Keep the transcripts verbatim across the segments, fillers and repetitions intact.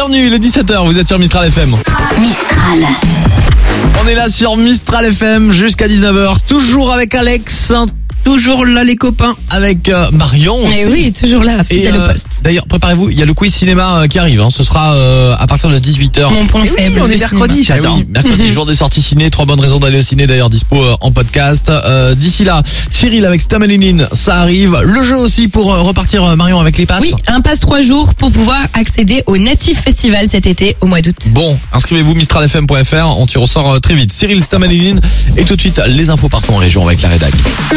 Bienvenue, il est dix-sept heures, vous êtes sur Mistral F M. Mistral. On est là sur Mistral F M jusqu'à dix-neuf heures, toujours avec Alex, Toujours là les copains. avec euh, Marion. Et oui, toujours là, Et fidèle euh, au poste. d'ailleurs, préparez-vous, il y a le quiz cinéma euh, qui arrive. Hein. Ce sera euh, à partir de dix-huit heures. Mon point Eh oui, faible. on le est mercredi, cinéma. j'adore. Mercredi, jour des sorties ciné. Trois bonnes raisons d'aller au ciné, d'ailleurs dispo euh, en podcast. Euh, D'ici là, Cyril avec Stamalinin, ça arrive. Le jeu aussi pour euh, repartir euh, Marion avec les passes. Oui, un passe trois jours pour pouvoir accéder au Native Festival cet été au mois d'août. Bon, inscrivez-vous mistral f m point f r, on tire au sort euh, très vite. Cyril Stamalinin et tout de suite les infos partout en région avec la rédac.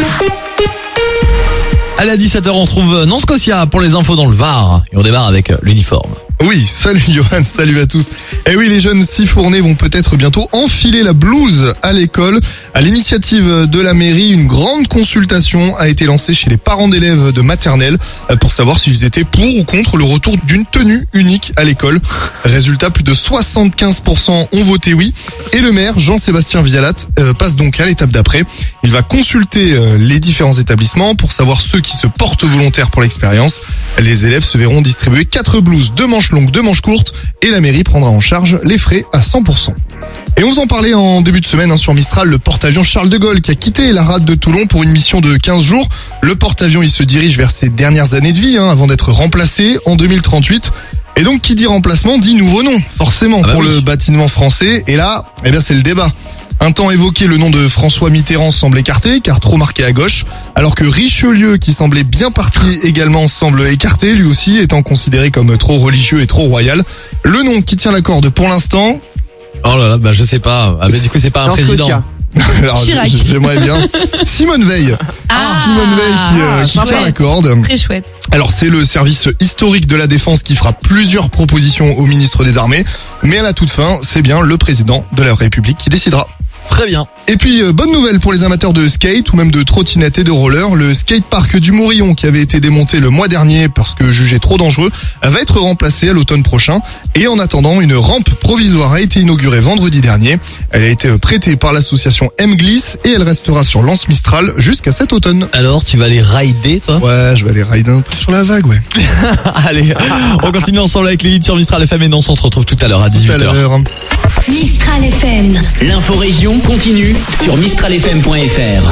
Allez, à dix-sept heures, on se trouve Nance Scotia pour les infos dans le Var. Et on démarre avec l'uniforme. Oui, salut Johan, salut à tous. Et oui, les jeunes sifournés vont peut-être bientôt enfiler la blouse à l'école. À l'initiative de la mairie, une grande consultation a été lancée chez les parents d'élèves de maternelle pour savoir s'ils étaient pour ou contre le retour d'une tenue unique à l'école. Résultat, plus de soixante-quinze pour cent ont voté oui. Et le maire, Jean-Sébastien Vialat, euh, passe donc à l'étape d'après. Il va consulter euh, les différents établissements pour savoir ceux qui se portent volontaires pour l'expérience. Les élèves se verront distribuer quatre blouses, deux manches longues, deux manches courtes, et la mairie prendra en charge les frais à cent pour cent. Et on vous en parlait en début de semaine hein, sur Mistral, le porte-avions Charles de Gaulle qui a quitté la rade de Toulon pour une mission de quinze jours. Le porte-avions, il se dirige vers ses dernières années de vie hein, avant d'être remplacé en deux mille trente-huit. Et donc qui dit remplacement dit nouveau nom, forcément, ah bah pour oui. le bâtiment français. Et là, eh bien c'est le débat. Un temps évoqué, le nom de François Mitterrand semble écarté, car trop marqué à gauche, alors que Richelieu, qui semblait bien parti également, semble écarté, lui aussi étant considéré comme trop religieux et trop royal. Le nom qui tient la corde pour l'instant... Oh là là, bah je sais pas. Ah, mais du coup, c'est pas un président. Alors, Chirac. j'aimerais bien. Simone Veil. Ah, Simone Veil qui, euh, qui chouette. tient la corde. Très chouette. Alors c'est le service historique de la défense qui fera plusieurs propositions au ministre des Armées, mais à la toute fin, c'est bien le président de la République qui décidera. Très bien. Et puis, euh, bonne nouvelle pour les amateurs de skate ou même de trottinette et de roller, le skatepark du Mourillon qui avait été démonté le mois dernier parce que jugé trop dangereux va être remplacé à l'automne prochain. Et en attendant, une rampe provisoire a été inaugurée vendredi dernier. Elle a été prêtée par l'association M-Glisse et elle restera sur Lance Mistral jusqu'à cet automne. Alors, tu vas les rider, toi? Ouais, je vais aller rider un peu sur la vague, ouais. Allez, on continue ensemble avec les hits sur Mistral F M et non, on se retrouve tout à l'heure à Tout dix-huit à heures. l'heure. Mistral F M. L'info région continue sur mistral f m point f r.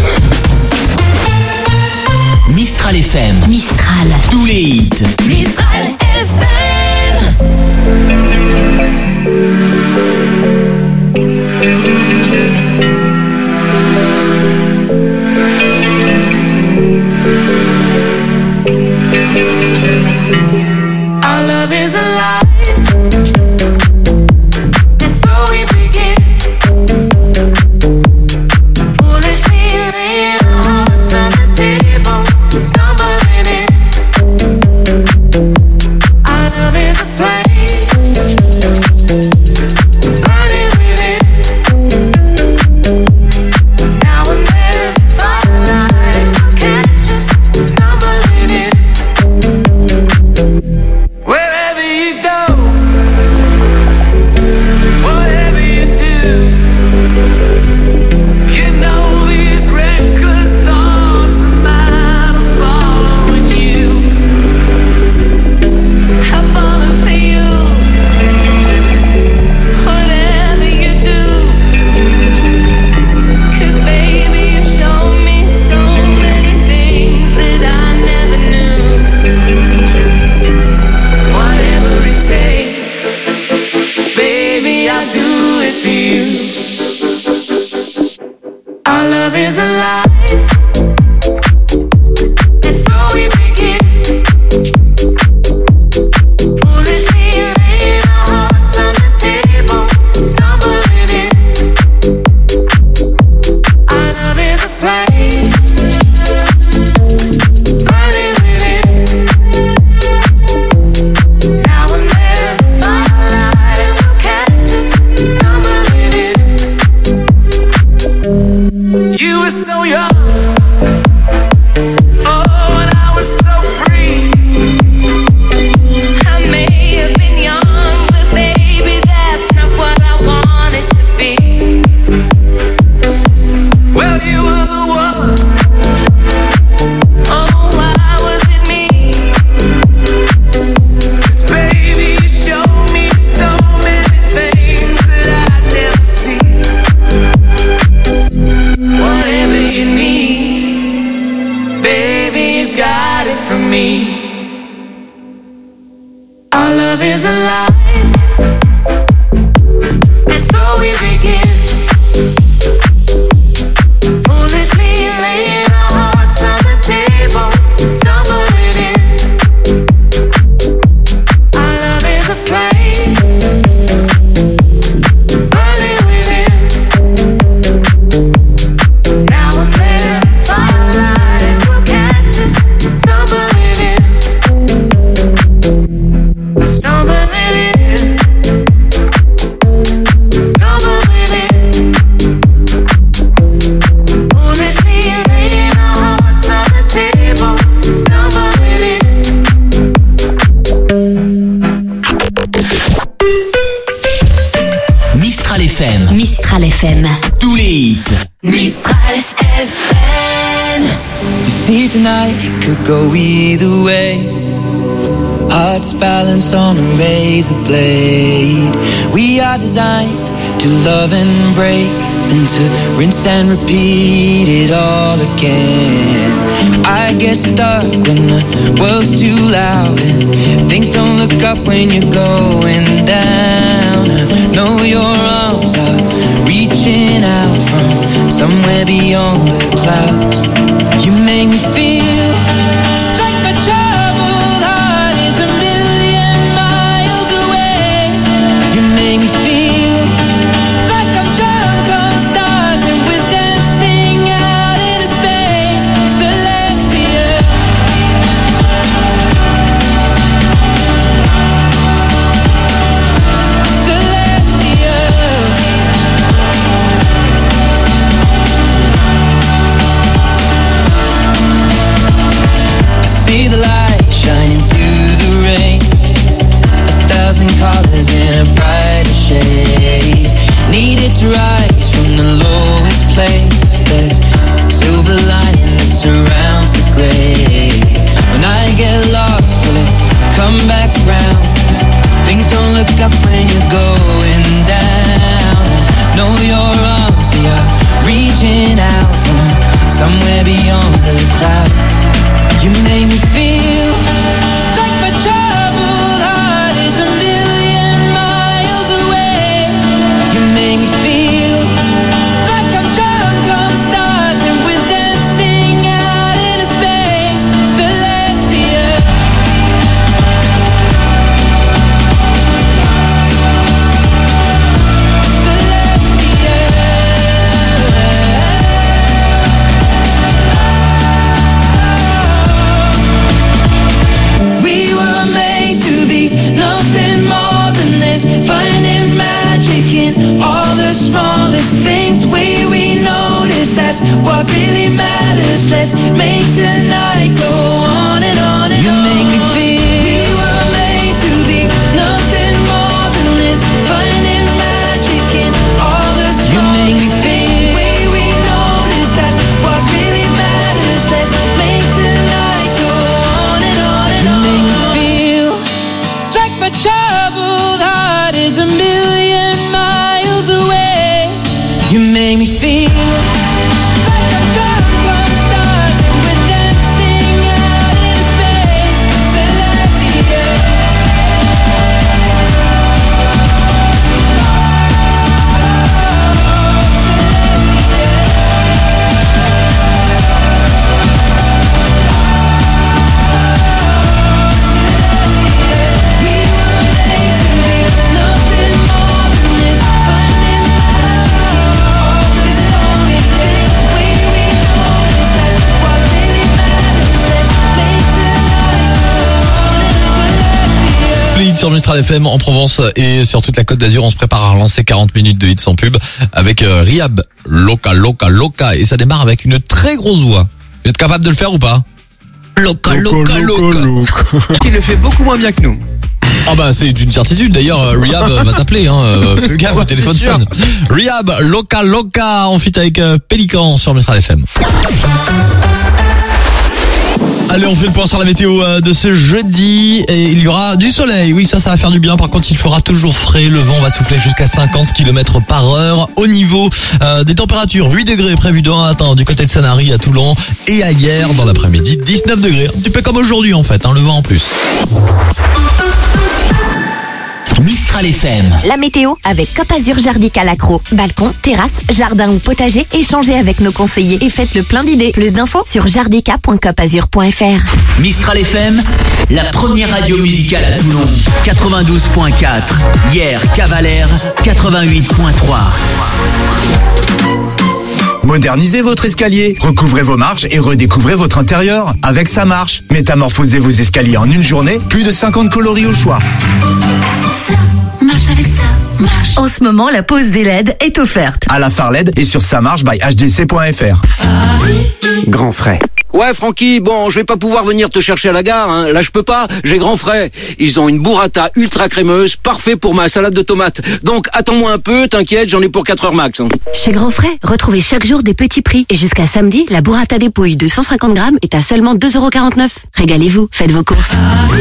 Mistral F M, Mistral. tous les hits. Mistral F M. Our love is alive. And so we begin. Foolishly laying our hearts on the table, stumbling in. Our love is a flame, burning within. Now and then, firelight will catch us, stumbling in. Wherever you go, whatever you do, you know these reckless thoughts of mine are following you. I'm falling for you. Whatever you do, 'cause baby you show me so many things that I never knew. Whatever it takes, baby, I'll do it for you. Our love is alive. And so we begin. Foolishly laying our hearts on the table, stumbling in. Our love is a flame, burning within. Now and then, firelight will catch us, stumbling in. You were so young, oh, and I was so free. I may have been young, but baby, that's not what I wanted to be. Well, you were the one. Oh, why was it me? 'Cause baby, you showed me Mistral F M. Tous les hits. Mistral F M. You see tonight it could go either way. Hearts balanced on a razor blade. We are designed to love and break, then to rinse and repeat it all again. I get stuck when the world's too loud and things don't look up when you're going down. I know your arms are reaching out from somewhere beyond the clouds. You make me feel like my troubled heart is a million miles away. You make me feel like I'm drunk on stars and we're dancing out into space. Celestial. See the light shining through the rain. A thousand colors in a brighter shade. Needed to rise from the lowest place. There's silver lining that surrounds the gray. When I get lost, will it come back around? Things don't look up when you're going down. I know your arms, they are reaching out from somewhere beyond the clouds. You make me feel like my troubled heart is a million miles away. You make me feel like I'm drunk on stars and we're dancing out into space. Celestial. We were made to be nothing more than this. Finding magic in all the smallest things. The way we notice, that's what really matters. Let's make tonight go on and on and you on. You make me feel we were made to be nothing more than this. Finding magic in all the smallest you make me feel the way we notice, that's what really matters. Let's make tonight go on and on and on. You make me feel like my troubled heart is a million miles away. You make me feel like I'm drunk on stars and we're dancing out into space. Celestial. We were made to be nothing more than this. Finding magic in all the smallest things. The way we notice, that's what really matters. Let's make tonight go on and celestial. Les hits sur Mistral F M en Provence et sur toute la Côte d'Azur. On se prépare à relancer quarante minutes de hits sans pub avec euh, Rihab, Loca, Loca, Loca. Et ça démarre avec une très grosse voix. Vous êtes capable de le faire ou pas? Loca, Loca, Loca. Il le fait beaucoup moins bien que nous. Ah bah c'est une certitude. D'ailleurs euh, Rihab euh, va t'appeler. Hein. Euh, fais gaffe, le téléphone c'est sûr. sonne. Rihab, Loca, Loca en feat avec euh, Pélican sur Mistral F M. Allez, on fait le point sur la météo euh, de ce jeudi et il y aura du soleil. Oui, ça, ça va faire du bien. Par contre, il fera toujours frais. Le vent va souffler jusqu'à cinquante kilomètres par heure. Au niveau euh, des températures, huit degrés prévus demain matin du côté de Sanary à Toulon et à hier dans l'après-midi, dix-neuf degrés. Un petit peu comme aujourd'hui en fait, hein, le vent en plus. Mistral F M. La météo avec Cop Azur Jardica Lacro. Balcon, terrasse, jardin ou potager, échangez avec nos conseillers et faites le plein d'idées. Plus d'infos sur jardica point cop azur point f r. Mistral F M, la première radio musicale à Toulon. quatre-vingt-douze point quatre. Hier, Cavalère, quatre-vingt-huit point trois. Modernisez votre escalier, recouvrez vos marches et redécouvrez votre intérieur. Avec Ça Marche, métamorphosez vos escaliers en une journée, plus de cinquante coloris au choix. Ça marche avec ça marche. En ce moment, la pause des L E D est offerte. À la Farled et sur Ça Marche by H D C point F R. Grand frais. Ouais, Francky, bon, je vais pas pouvoir venir te chercher à la gare, hein. Là, je peux pas, j'ai grand frais. Ils ont une burrata ultra crémeuse, parfait pour ma salade de tomates. Donc, attends-moi un peu, t'inquiète, j'en ai pour quatre heures max. Hein. Chez Grand Frais, retrouvez chaque jour des petits prix. Et jusqu'à samedi, la burrata dépouille de cent cinquante grammes est à seulement deux euros quarante-neuf. Régalez-vous, faites vos courses.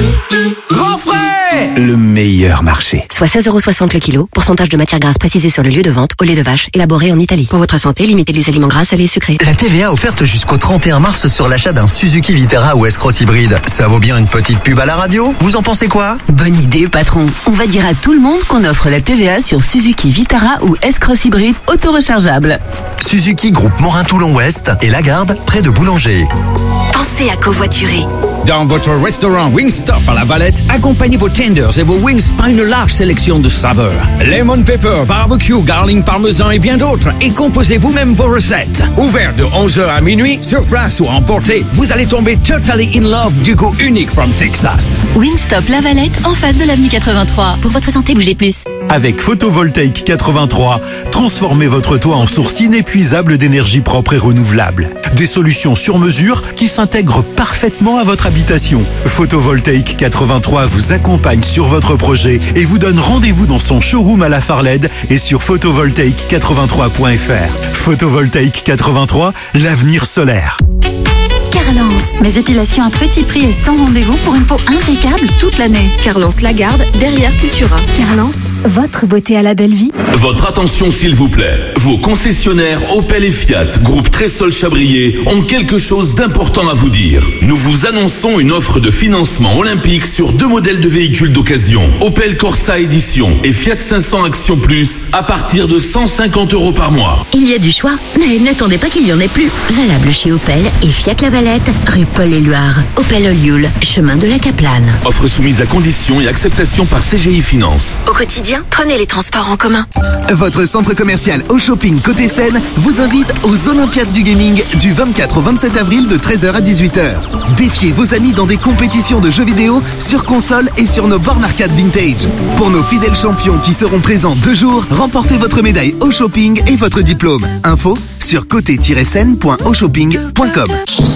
Grand frais! Le meilleur marché. Soit seize euros soixante le kilo, pourcentage de matière grasse précisé sur le lieu de vente, au lait de vache, élaboré en Italie. Pour votre santé, limitez les aliments gras, salés et sucrés. La T V A offerte jusqu'au trente et un mars sur l'achat d'un Suzuki Vitara ou S-Cross hybride. Ça vaut bien une petite pub à la radio? Vous en pensez quoi? Bonne idée, patron. On va dire à tout le monde qu'on offre la T V A sur Suzuki Vitara ou S-Cross hybride auto-rechargeable. Suzuki Groupe Morin-Toulon-Ouest et Lagarde, près de Boulanger. Pensez à covoiturer. Dans votre restaurant Wingstop à La Valette, accompagnez vos tenders et vos wings par une large sélection de saveurs. Lemon pepper, barbecue, garlic parmesan et bien d'autres. Et composez vous-même vos recettes. Ouvert de onze heures à minuit, sur place ou à emporter, vous allez tomber totally in love du goût unique from Texas. Wingstop La Valette, en face de l'avenue quatre-vingt-trois. Pour votre santé, bougez plus. Avec Photovoltaïque quatre-vingt-trois, transformez votre toit en source inépuisable d'énergie propre et renouvelable. Des solutions sur mesure qui s'intègrent parfaitement à votre habitation. Photovoltaïque quatre-vingt-trois vous accompagne sur votre projet et vous donne rendez-vous dans son showroom à la Farled et sur photovoltaïque quatre-vingt-trois point f r. Photovoltaïque quatre-vingt-trois, l'avenir solaire. Carlance, mes épilations à petit prix et sans rendez-vous pour une peau impeccable toute l'année. Carlance Lagarde, derrière Cultura. Carlance, votre beauté à la belle vie. Votre attention s'il vous plaît. Vos concessionnaires Opel et Fiat, groupe Tressol Chabrier, ont quelque chose d'important à vous dire. Nous vous annonçons une offre de financement olympique sur deux modèles de véhicules d'occasion. Opel Corsa Édition et Fiat cinq cents Action Plus à partir de cent cinquante euros par mois. Il y a du choix, mais n'attendez pas qu'il y en ait plus. Valable chez Opel et Fiat La Valette, rue Paul-Éluard, Opel Olioul, chemin de la Caplane. Offre soumise à conditions et acceptation par C G I Finance. Au quotidien, prenez les transports en commun. Votre centre commercial Au Shopping Côté Seine vous invite aux Olympiades du Gaming du vingt-quatre au vingt-sept avril de treize heures à dix-huit heures. Défiez vos amis dans des compétitions de jeux vidéo sur console et sur nos bornes arcade vintage. Pour nos fidèles champions qui seront présents deux jours, remportez votre médaille Au Shopping et votre diplôme. Info sur côté tiret seine point au shopping point com.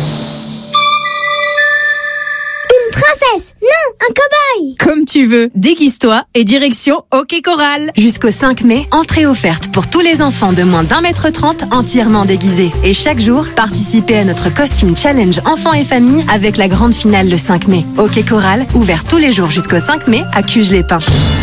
Princesse, non, un cow-boy. Comme tu veux, déguise-toi et direction au Quai Coral. Jusqu'au cinq mai, entrée offerte pour tous les enfants de moins d'un mètre trente entièrement déguisés. Et chaque jour, participez à notre costume challenge enfants et famille avec la grande finale le cinq mai. Au Quai Coral, ouvert tous les jours jusqu'au cinq mai à Cuges-les-Pins.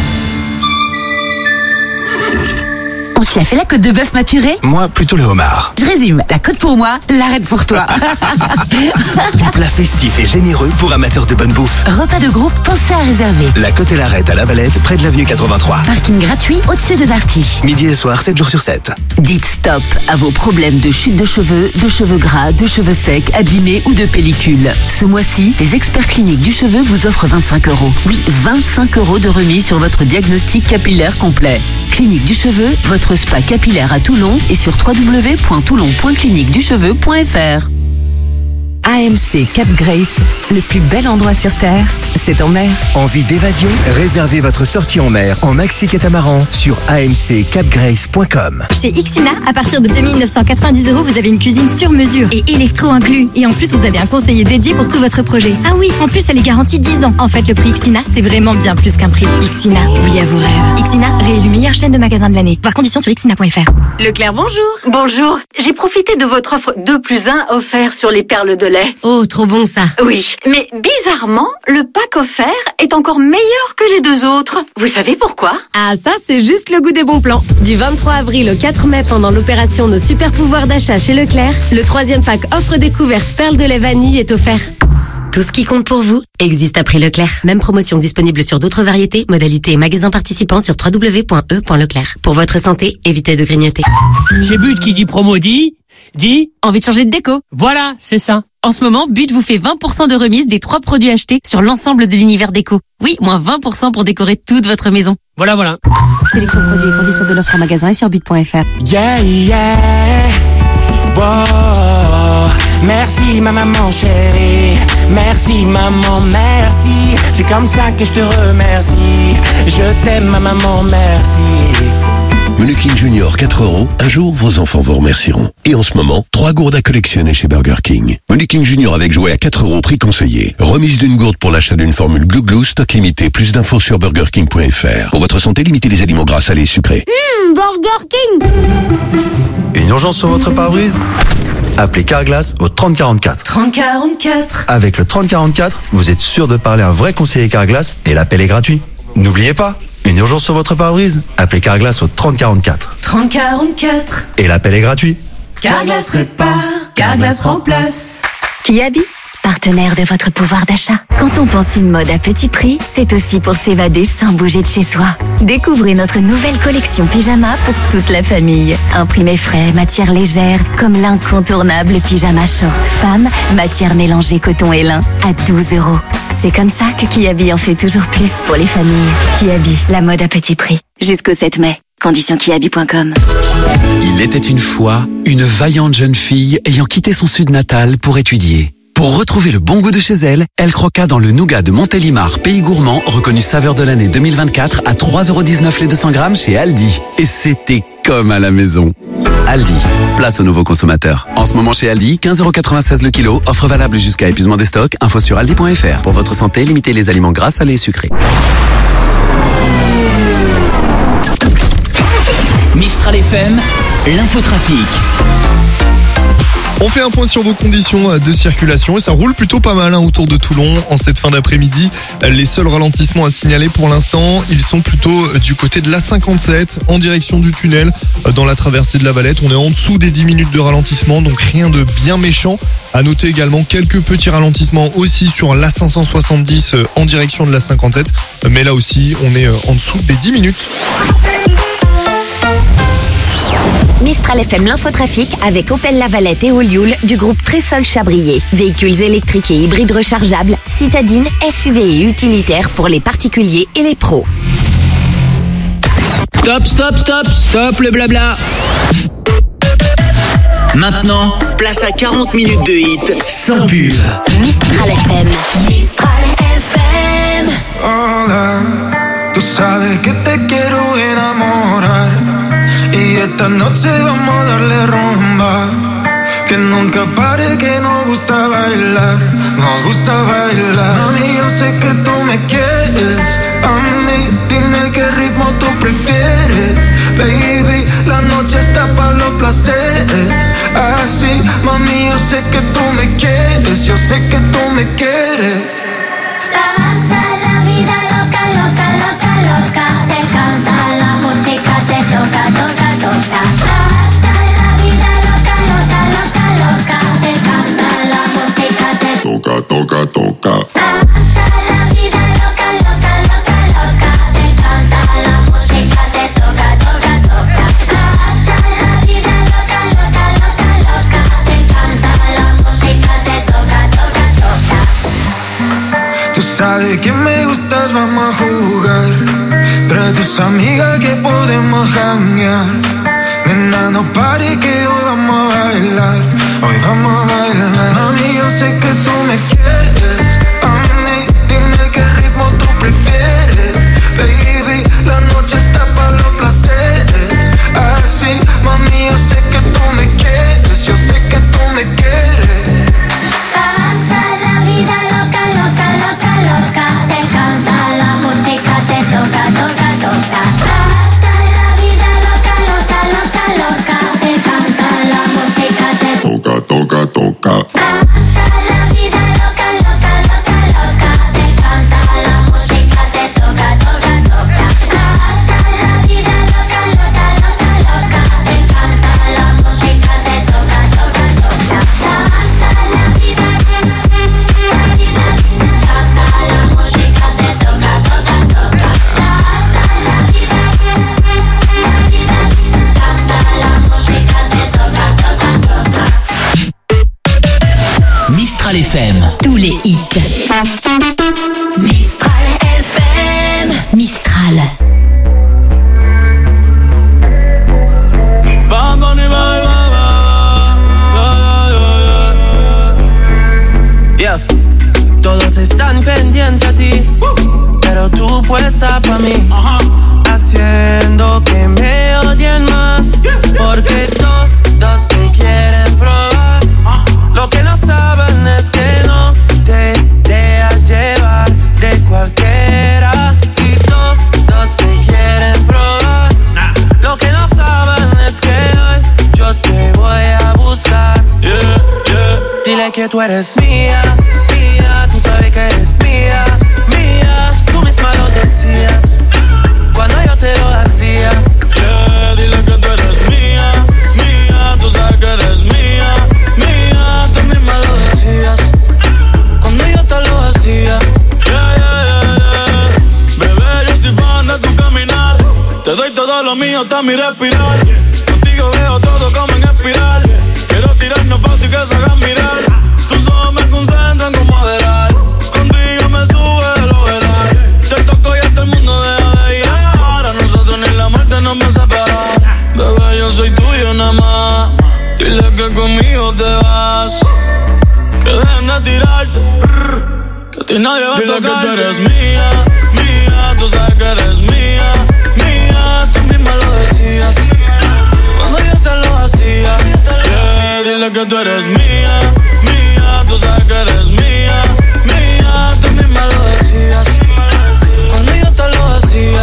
On se la fait la côte de bœuf maturée? Moi, plutôt le homard. Je résume, la côte pour moi, l'arête pour toi. Des plats festifs et généreux pour amateurs de bonne bouffe. Repas de groupe, pensez à réserver. La côte et l'arête à La Valette, près de l'avenue quatre-vingt-trois. Parking gratuit au-dessus de Darty. Midi et soir, sept jours sur sept. Dites stop à vos problèmes de chute de cheveux, de cheveux gras, de cheveux secs, abîmés ou de pellicule. Ce mois-ci, les experts cliniques du cheveu vous offrent vingt-cinq euros. Oui, vingt-cinq euros de remise sur votre diagnostic capillaire complet. Clinique du cheveu, votre spa capillaire à Toulon et sur w w w point toulon point clinique du cheveu point f r. A M C Cap Grace, le plus bel endroit sur Terre, c'est en mer. Envie d'évasion? Réservez votre sortie en mer en maxi catamaran sur a m c cap grace point com. Chez Ixina, à partir de deux mille neuf cent quatre-vingt-dix euros, vous avez une cuisine sur mesure et électro inclus. Et en plus, vous avez un conseiller dédié pour tout votre projet. Ah oui, en plus, elle est garantie dix ans. En fait, le prix Ixina, c'est vraiment bien plus qu'un prix. Ixina, oui à vos rêves. Ixina, réélu meilleure chaîne de magasins de l'année. Voir conditions sur ixina point f r. Leclerc, bonjour. Bonjour, j'ai profité de votre offre deux plus un offert sur les perles de lait. Oh, trop bon ça. Oui, mais bizarrement, le pack offert est encore meilleur que les deux autres. Vous savez pourquoi? Ah, ça, c'est juste le goût des bons plans. Du vingt-trois avril au quatre mai, pendant l'opération Nos super pouvoirs d'achat chez Leclerc, le troisième pack offre découverte perles de lait vanille est offert. Tout ce qui compte pour vous existe à prix Leclerc. Même promotion disponible sur d'autres variétés, modalités et magasins participants sur w w w point e point leclerc. Pour votre santé, évitez de grignoter. Chez But qui dit promo dit, dit envie de changer de déco. Voilà, c'est ça. En ce moment, But vous fait vingt pour cent de remise des trois produits achetés sur l'ensemble de l'univers déco. Oui, moins vingt pour cent pour décorer toute votre maison. Voilà, voilà. Sélection produits et conditions de l'offre en magasin et sur but point f r. Yeah, yeah. Wow. Merci ma maman chérie. Merci maman, merci. C'est comme ça que je te remercie. Je t'aime ma maman, merci. Menu King Junior quatre euros, un jour vos enfants vous remercieront. Et en ce moment, trois gourdes à collectionner chez Burger King. Menu King Junior avec jouet à quatre euros, prix conseillé. Remise d'une gourde pour l'achat d'une formule Glou Glou, stock limité. Plus d'infos sur burger king point f r. Pour votre santé, limitez les aliments gras, salés et sucrés. Hum, Burger King. Une urgence sur votre pare-brise? Appelez Carglass au trente quarante-quatre. trente quarante-quatre. Avec le trente quarante-quatre, vous êtes sûr de parler à un vrai conseiller Carglass et l'appel est gratuit. N'oubliez pas, une urgence sur votre pare-brise? Appelez Carglass au trente quarante-quatre. trente quarante-quatre. Et l'appel est gratuit. Carglass répare, Carglass remplace. Kiabi, partenaire de votre pouvoir d'achat. Quand on pense une mode à petit prix, c'est aussi pour s'évader sans bouger de chez soi. Découvrez notre nouvelle collection pyjama pour toute la famille. Imprimé frais, matière légère, comme l'incontournable pyjama short femme, matière mélangée coton et lin, à douze euros. C'est comme ça que Kiabi en fait toujours plus pour les familles. Kiabi, la mode à petit prix. Jusqu'au sept mai. Conditions kiabi point com. Il était une fois une vaillante jeune fille ayant quitté son sud natal pour étudier. Pour retrouver le bon goût de chez elle, elle croqua dans le nougat de Montélimar, pays gourmand, reconnu saveur de l'année deux mille vingt-quatre à trois euros dix-neuf les deux cents grammes chez Aldi. Et c'était comme à la maison. Aldi, place aux nouveaux consommateurs. En ce moment chez Aldi, quinze euros quatre-vingt-seize le kilo, offre valable jusqu'à épuisement des stocks, info sur aldi point f r. Pour votre santé, limitez les aliments gras, salés et sucrés. Mistral F M, l'infotrafic. On fait un point sur vos conditions de circulation et ça roule plutôt pas mal hein, autour de Toulon en cette fin d'après-midi. Les seuls ralentissements à signaler pour l'instant, ils sont plutôt du côté de l'A cinquante-sept en direction du tunnel dans la traversée de la Valette. On est en dessous des dix minutes de ralentissement, donc rien de bien méchant. À noter également quelques petits ralentissements aussi sur l'A cinq cent soixante-dix en direction de l'A cinquante-sept. Mais là aussi, on est en dessous des dix minutes. Mistral F M l'infotrafic avec Opel Lavalette et Olioul du groupe Trésol Chabrier. Véhicules électriques et hybrides rechargeables, citadines, S U V et utilitaires pour les particuliers et les pros. Stop, stop, stop, stop le blabla. Maintenant, place à quarante minutes de hit sans pub. Mistral F M. Mistral F M. Hola, tú sabes que te quiero enamorar. Y esta noche vamos a darle rumba. Que nunca pare, que nos gusta bailar. Nos gusta bailar. Mami, yo sé que tú me quieres. A mí, dime qué ritmo tú prefieres. Baby, la noche está para los placeres. Así, mami, yo sé que tú me quieres. Yo sé que tú me quieres. Hasta la vida loca, loca, loca, loca. Te canta la música, te toca, toca, toca. Hasta la vida loca, loca, loca, loca. Te canta la música, te toca, toca, toca. Hasta la vida loca, loca, loca, loca. Te canta la música, te toca, toca, toca. Hasta la vida loca, loca, loca, loca. Te canta la música, te toca, toca, toca. Tú sabes que me gustas, vamos a jugar. Trae tus amigas que podemos janguear. Nena, no pare que hoy vamos a bailar. Hoy vamos a bailar. Mami, yo sé que tú me quieres. A mí, dime qué ritmo tú prefieres. Baby, la noche está para los placeres. Así, mami, yo sé que tú me quieres. Yo sé que tú me quieres. Hasta la vida loca, loca, loca, loca. Te canta la música, te toca, toca, toca. Hasta la vida loca, loca, loca, loca. Te canta la música, te toca, toca, toca. Hasta la vida loca, loca, loca, loca. Te canta la música, te toca, toca, toca. Hasta la vida loca, loca, loca, loca. Te canta la música, te toca, toca, toca. Hasta la vida, la vida, canta la música, te toca, toca, toca. Hasta la vida, la vida, canta la música, te toca, toca, toca. Mistral F M. Tous les hits. Mistral F M. Mistral. Yeah. Todos están pendientes a ti, pero tú puesta pa' mí, haciendo que me odie Dile que tú eres mía, mía, tú sabes que eres mía, mía, tú misma lo decías cuando yo te lo hacía. Yeah, dile que tú eres mía, mía, tú sabes que eres mía, mía, tú misma lo decías cuando yo te lo hacía. Yeah, yeah, yeah, yeah. Bebé, yo soy fan de tu caminar, te doy todo lo mío hasta mi respirar. Contigo veo todo como en espiral. Quiero tirarnos fotos y que se hagan mirar. Tus ojos me concentran como adelar. Contigo me sube lo verás. Te toco y hasta el mundo deja de llegar. A nosotros ni la muerte nos va a separar. Bebé, yo soy tuyo nada más. Dile que conmigo te vas. Que dejen de tirarte. Que a ti nadie va a tocar. Dile que tú eres mía, mía. Tú sabes que eres mía, mía. Tú misma lo decías cuando yo te lo hacía. Yeah, dile que tú eres mía, mía. Tú sabes que eres mía, mía. Tú misma lo decías cuando yo te lo hacía.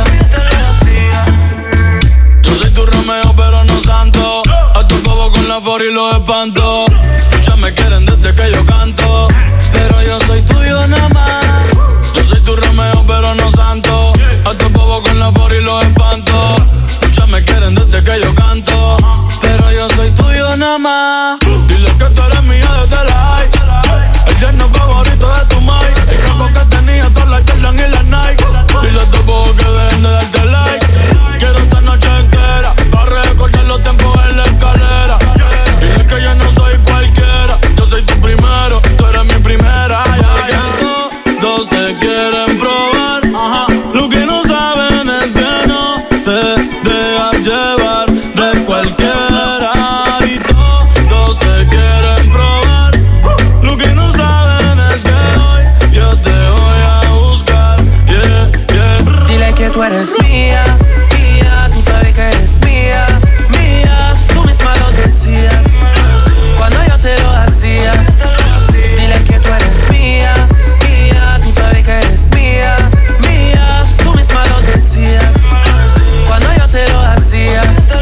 Yo soy tu Romeo pero no santo. A tu bobo con la for y los espanto. Muchas me quieren desde que yo canto, pero yo soy tuyo nada más. Yo soy tu Romeo pero no santo. A tu bobo con la for y los espanto. Muchas me quieren desde que yo canto, pero yo soy tuyo nada más. Dile que tú eres mía desde la high. El yerno favorito de tu mai. El caco que tenía todas las Jordan y las Nike. Dile a tu bobo que dejen de darte like. Quiero esta noche entera para recordar los tiempos en la escalera. Dile que yo no soy cualquiera. Yo soy tu primero, tú eres mi primera. Ya, ya. Todos te quieren probar. Lo que no saben es que no te dejas llevar de cualquiera. Y todos te quieren probar. Lo que no saben es que hoy yo te voy a buscar. Yeah, yeah. Dile que tú eres mía, mía. Tú sabes que eres mía, mía. Tú misma lo decías cuando yo te lo hacía. Dile que tú eres mía, mía. Tú sabes que eres mía, mía. Tú misma lo decías cuando yo te lo hacía.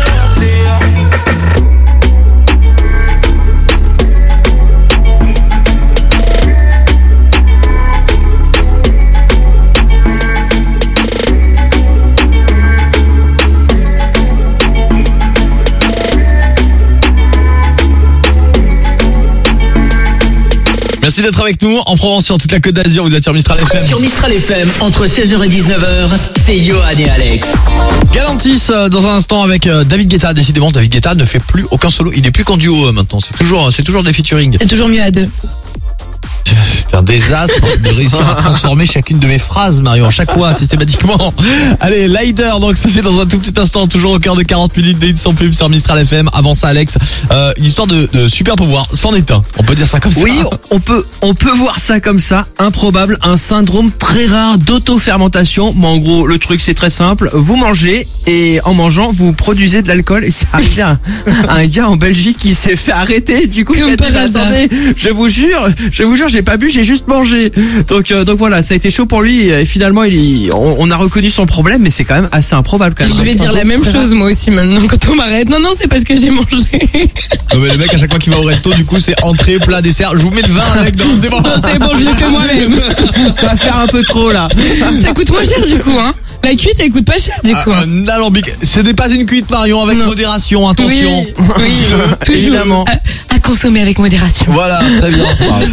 Merci d'être avec nous en Provence sur toute la Côte d'Azur. Vous êtes sur Mistral F M. Sur Mistral F M, entre seize heures et dix-neuf heures, c'est Johan et Alex. Galantis euh, dans un instant avec euh, David Guetta. Décidément, David Guetta ne fait plus aucun solo. Il n'est plus qu'en duo euh, maintenant. C'est toujours, c'est toujours des featuring. C'est toujours mieux à deux. C'est un désastre de réussir à transformer chacune de mes phrases, Marion, à chaque fois, systématiquement. Allez, Lider, donc ça c'est dans un tout petit instant, toujours au cœur de quarante minutes d'hits sans pub sur Mistral F M. Avant ça, Alex, euh, une histoire de, de super pouvoir, c'en est un. On peut dire ça comme ça. Oui, on peut, on peut voir ça comme ça. Improbable, un syndrome très rare d'auto-fermentation. Bon, en gros, le truc c'est très simple. Vous mangez et en mangeant, vous produisez de l'alcool. Et c'est arrivé à un, un gars en Belgique qui s'est fait arrêter. Du coup, il a dit, attendez, je vous jure, je vous jure, j'ai pas bu, j'ai juste mangé. Donc, euh, donc voilà, ça a été chaud pour lui. Et finalement, il, on, on a reconnu son problème, mais c'est quand même assez improbable quand même. Je vais dire la même chose moi aussi maintenant quand on m'arrête. Non, non, c'est parce que j'ai mangé. Non mais le mec à chaque fois qu'il va au resto, du coup c'est entrée, plat, dessert. Je vous mets le vin mec, non c'est bon. Non, c'est bon, je l'ai fait moi-même. Ça va faire un peu trop là. Ça coûte moins cher du coup, hein. La cuite elle coûte pas cher du coup. Ah, un alambic, ce n'est pas une cuite Marion, avec non. modération, attention. Oui, oui toujours. Évidemment. À, à consommer avec modération. Voilà, très bien.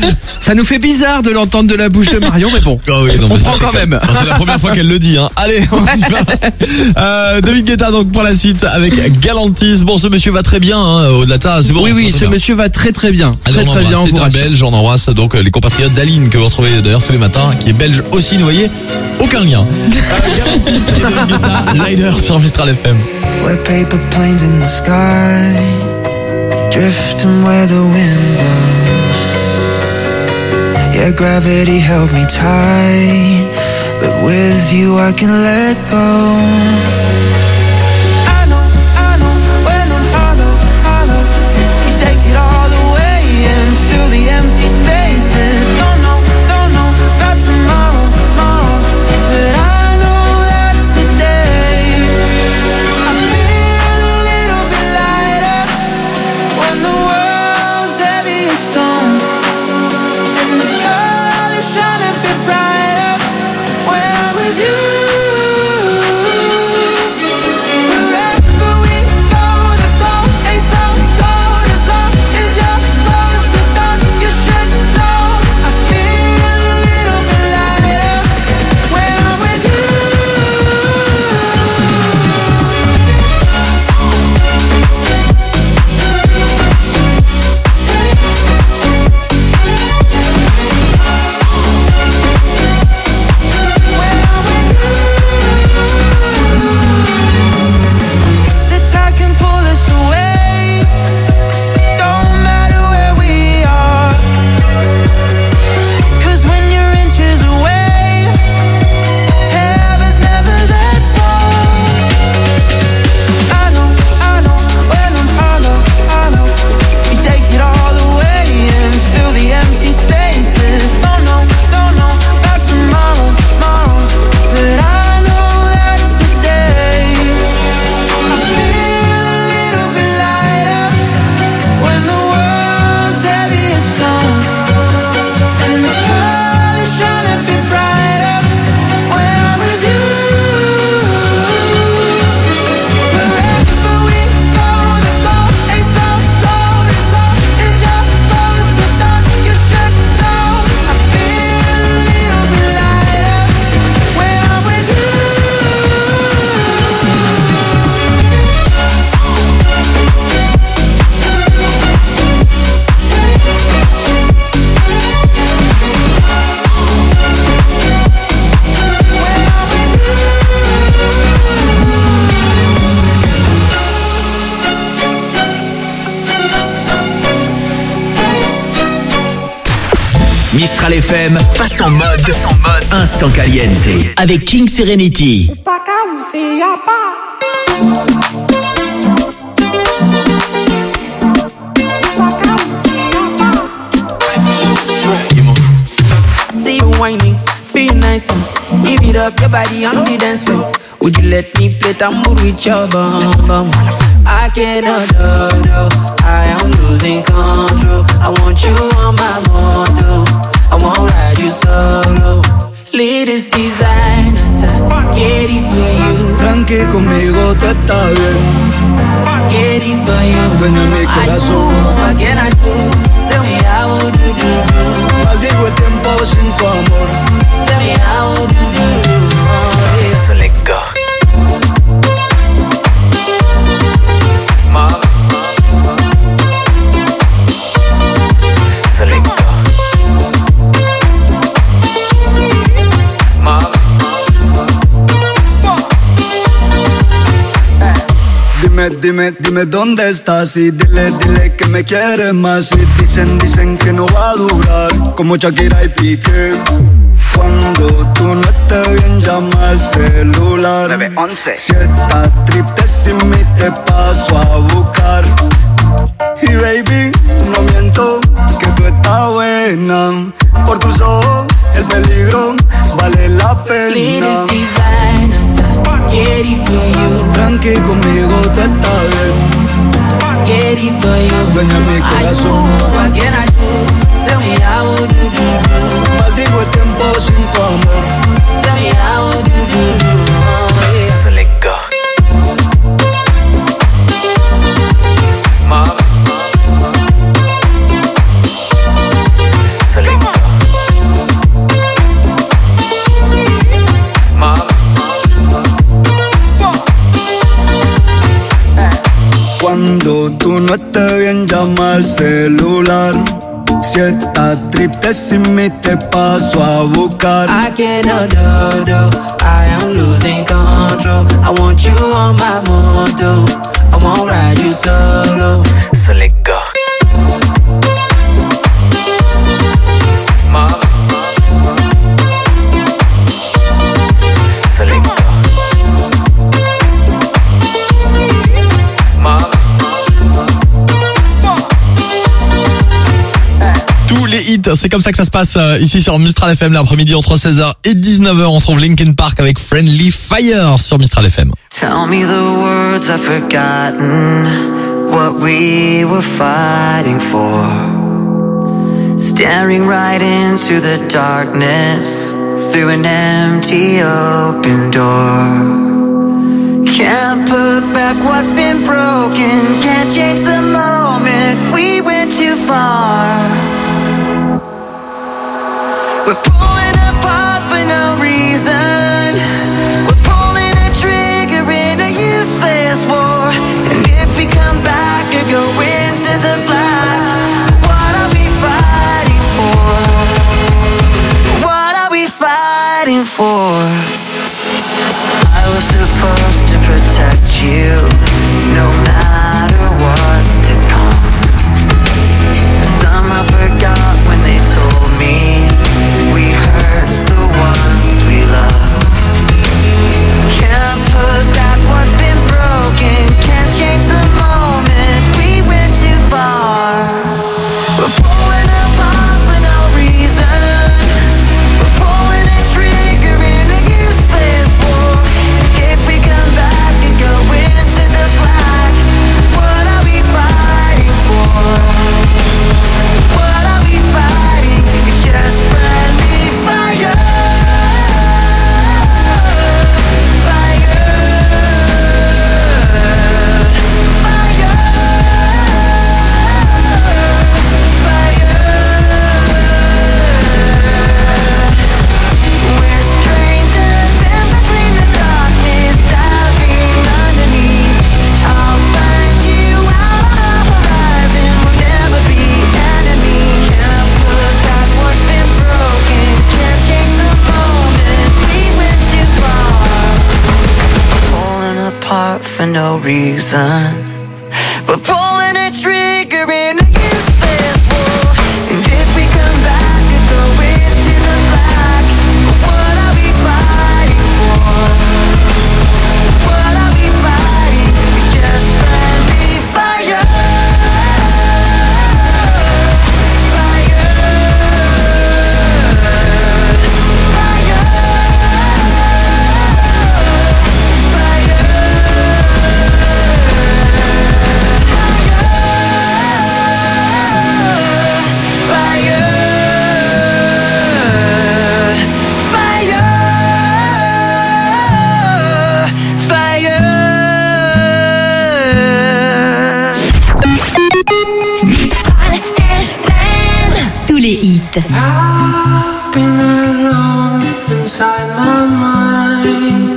Ça nous fait bizarre de l'entendre de la bouche de Marion, mais bon, oh oui, non, on mais prend quand même. C'est la première fois qu'elle le dit. Hein. Allez, on y va. Euh, David Guetta donc pour la suite avec Galantis. Bon, ce monsieur va très bien, hein, au-delà de ça, c'est bon. Oui, oui, ce bien. monsieur va très très bien. Allez, très très bien. C'est un belge, on embrasse donc les compatriotes d'Aline que vous retrouvez d'ailleurs tous les matins, qui est belge aussi, vous voyez, aucun lien. Euh, Galantis et David Guetta, Lider sur Mistral F M. We're paper planes in the sky, drifting where the wind blows. Yeah, gravity held me tight, but with you I can let go. I know, I know, when I'm hollow, hollow, you take it all away and fill the empty spaces. Don't know, don't know about tomorrow, tomorrow, but I know that it's today. I feel a little bit lighter when the world's heaviest stone. Mistral F M passe en mode, en mode Instant Caliente avec King Serenity. See you whining, feel nice, um. Give it up, your body on the dance floor. Would you let me play tambour with your bum bum? I cannot do, do. I am losing control. I want you on my moto. I won't ride you solo. Latest designer, get it for you. Tranqui conmigo, tú estás bien. Get it for you. Dueña mi corazón. What can I do? Tell me how do do do. Maldigo el tiempo sin tu amor. Tell me how do do do. Oh, yeah. So let go. Mom. So let go. Mom. Dime, dime, dime dónde estás y dile, dile que me quieres más. Y dicen, dicen que no va a durar como Shakira y Piqué. Cuando tú no estés bien, llama al celular. nueve once. Si estás triste sin mí, te paso a buscar. Y baby, no miento, que tú estás buena. Por tus ojos, el peligro vale la pena. Latest designer, get it for you. Tranqui conmigo, tú estás bien. Get it for you. Dueña mi corazón. What can I do? Tell me how do do do. Maldigo el tiempo sin tu amor. Tell me how do do do. Oh, yeah. So let go. Mom. So let go. Mom. Cuando tú no estés bien, llama al celular. Si estás triste sin mí, te paso a buscar. I cannot do, do. I am losing control. I want you on my moto. I won't ride you solo. So let go. Mom. So let go. Mom. Tous les hits, c'est comme ça que ça se passe euh, ici sur Mistral F M l'après-midi entre seize heures et dix-neuf heures. On se retrouve Linkin Park avec Friendly Fire sur Mistral F M. Tell me the words I've forgotten, what we were fighting for. Staring right into the darkness, through an empty open door. Can't put back what's been broken, can't change the moment, we went too far. We're pulling apart for no reason. We're pulling a trigger in a useless war. And if we come back or go into the black, what are we fighting for? What are we fighting for? I was supposed to protect you, no matter what's to come. Somehow forgot when they told me we hurt the ones we love. Can't put back what's been broken, can't change the moment, we went too far. We're pulling apart for no reason. We're pulling a trigger in a useless war. If we come back and go into the black, what are we fighting for? What are we fighting? It's just friendly fire. Fire. Fire. Fire. We're strangers in between the darkness, diving underneath. I'll find you out on the horizon. We'll never be enemies. Can't put back what's been broken, can't change the moment, we went too far. Pulling apart for no reason. We're pulling a trigger in a useless war. And if we come back and go hits. I've been alone inside my mind.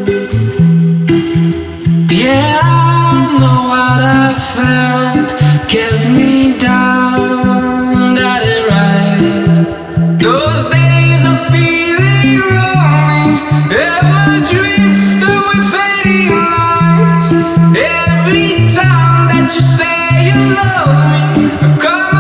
Yeah, I know what I felt kept me down, got it right. Those days of feeling lonely, ever drift away fading lights. Every time that you say you love me, I come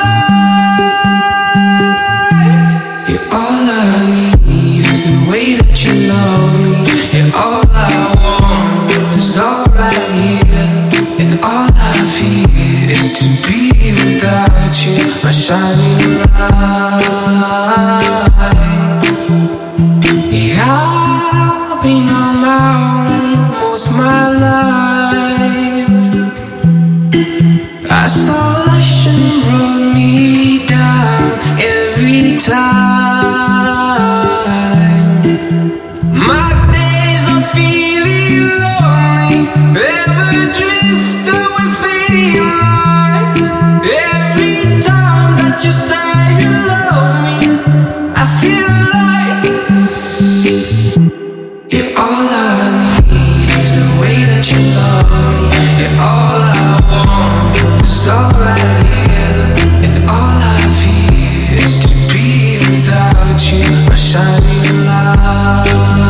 alive. You're all I need is the way that you love me. You're all I want is all right here. And all I feel is to be without you, my shining light. Yeah, I've been on my own most of my life. I saw life and brought me down every time. My days are feeling lonely, ever drift away fading lights. Every time that you say you love me, I feel alive. You're all I need is the way that you love me. You're all I want, it's all right here. And all I feel is to be without you, my shining light.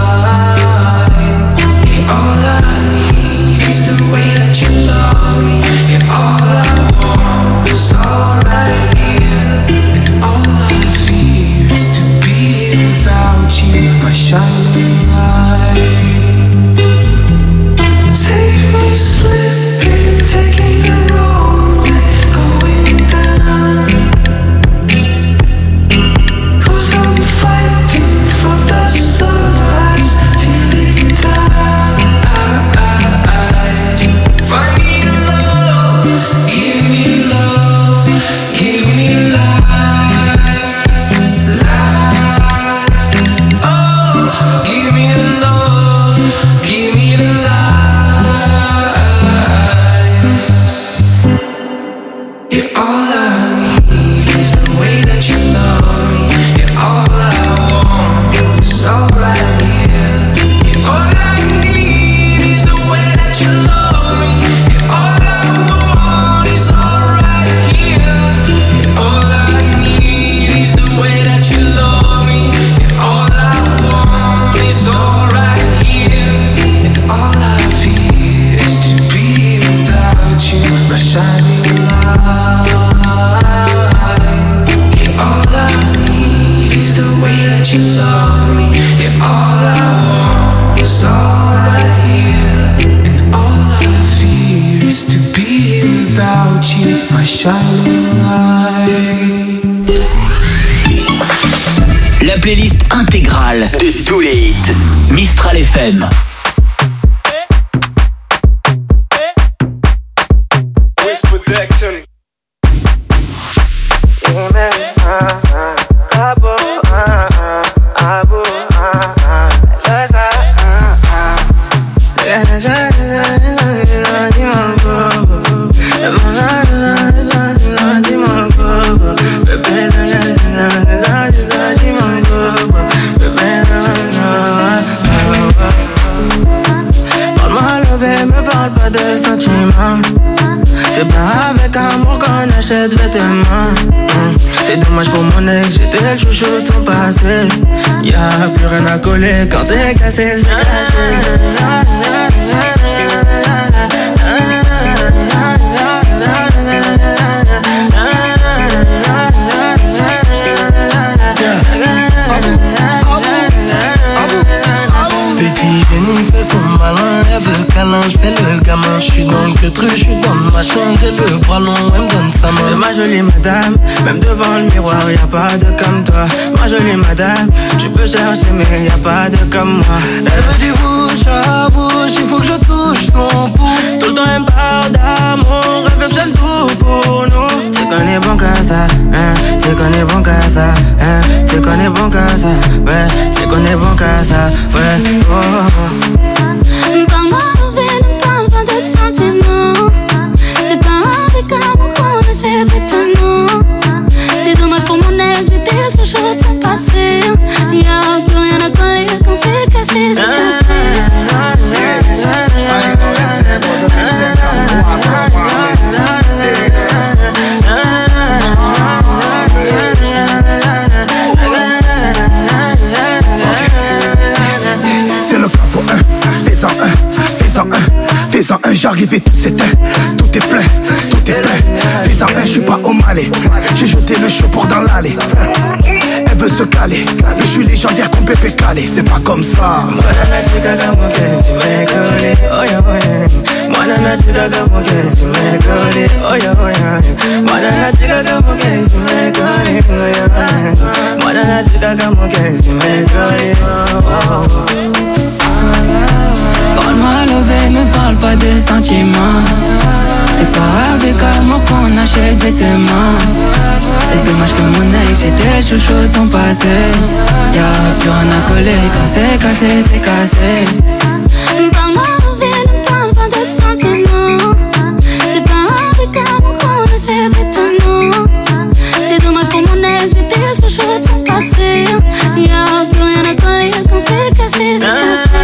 Yeah, all I need is the way that you love me. Yeah, all I want is all right here. And all I feel is to be without you, my shining light. Save me slipping, taking the wrong way, going down. 'Cause I'm fighting from the sunrise till it dies. Find me love, give me love, give me life, life. Oh, give me love, give me the life. You're all I need is the way that you love me. You're all I want, it's all right here. You're all I need is the way that you love me. You're all I want, it's all right here. You're all I need is the way that you love me. You're all I want, it's all right here. And all I feel is to be without you, my shining light. Yeah, all I need is the way that you love me. Yeah, all I want is all right here. And all I feel is to be without you, my shining light. La playlist intégrale de tous les hits. Mistral F M. Protection. Me parle pas de sentiments. C'est pas avec amour qu'on achète vêtements. mmh. C'est dommage pour mon ex, j'étais le chouchou de son passé. Y'a plus rien à coller quand c'est cassé, c'est cassé. Petit génie fait son malin, elle veut câlin, je fais le gamin. Je suis dans le queutru, je suis dans le machin, j'ai le bras long, elle me donne sa main. C'est ma jolie madame, même devant le miroir, y'a pas de comme toi. Ma jolie madame, tu peux chercher mais y'a pas de comme moi. Elle veut du bouche à bouche, il faut que je touche son pouls. Tout le temps elle me parle d'amour, elle veut que j'aime tout pour nous. C'est qu'on est bon qu'à ça, hein, c'est qu'on est bon qu'à ça, hein, c'est qu'on est bon qu'à ça, ouais, c'est qu'on est bon qu'à ça, ouais, oh, oh. Parle-moi mauvais, ne parle pas de sentiments. C'est pas avec amour qu'on achète étonnant. C'est dommage pour mon ex. j'arrive et tout s'éteint. Tout est plein, tout est plein. Fais en un, je suis pas au Malais. J'ai jeté le show pour dans l'allée. Elle veut se caler, mais je suis légendaire comme Pépé Calé. C'est pas comme ça. Parle-moi levé, me parle pas de sentiments. C'est pas avec amour qu'on achète vêtements. C'est dommage que mon ex, j'étais chouchou de son passé. Y'a plus rien à coller, quand c'est cassé, c'est cassé. Parle-moi levé, ne parle pas de sentiments. C'est pas avec amour qu'on achète vêtements. C'est dommage pour mon ex, j'étais chouchou de son passé. Y'a plus rien à coller, quand c'est cassé, c'est cassé.